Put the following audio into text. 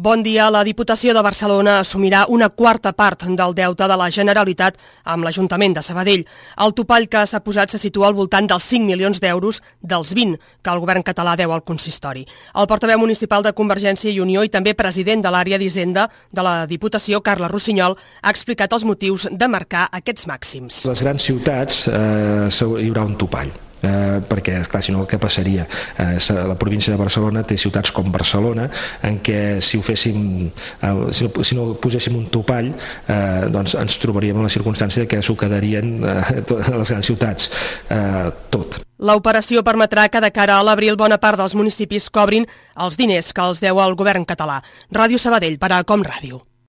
Bon dia. La Diputació de Barcelona assumirà una quarta part del deute de la Generalitat amb l'Ajuntament de Sabadell. El topall que s'ha posat se situa al voltant dels 5 milions d'euros dels 20 que el govern català deu al consistori. El portaveu municipal de Convergència i Unió i també president de l'àrea d'Hisenda de la Diputació, Carles Rossinyol, ha explicat els motius de marcar aquests màxims. A les grans ciutats hi haurà un topall. Perquè, esclar, si no, què passaria? La província de Barcelona té ciutats com Barcelona, en què si no poséssim un topall, doncs ens trobaríem en la circumstància que s'ho quedarien les grans ciutats, tot. L'operació permetrà que de cara a l'abril bona part dels municipis cobrin els diners que els deu el govern català. Ràdio Sabadell per a Com Ràdio.